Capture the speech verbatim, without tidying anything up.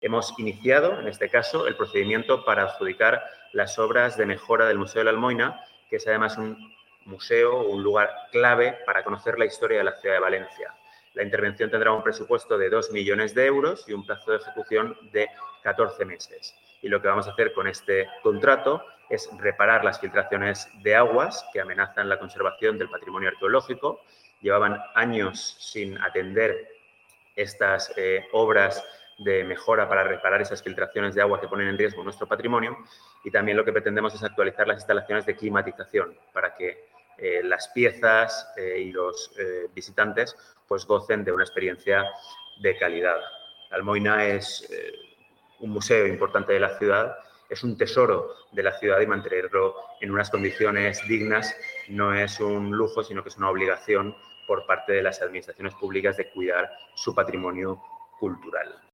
hemos iniciado, en este caso, el procedimiento para adjudicar las obras de mejora del Museo de la Almoina, que es además un museo, un lugar clave para conocer la historia de la ciudad de Valencia. La intervención tendrá un presupuesto de dos millones de euros y un plazo de ejecución de catorce meses. Y lo que vamos a hacer con este contrato es reparar las filtraciones de aguas que amenazan la conservación del patrimonio arqueológico. Llevaban años sin atender estas eh, obras de mejora para reparar esas filtraciones de agua que ponen en riesgo nuestro patrimonio, y también lo que pretendemos es actualizar las instalaciones de climatización para que eh, las piezas eh, y los eh, visitantes pues gocen de una experiencia de calidad. La Almoina es eh, un museo importante de la ciudad, es un tesoro de la ciudad y mantenerlo en unas condiciones dignas no es un lujo, sino que es una obligación por parte de las administraciones públicas de cuidar su patrimonio cultural.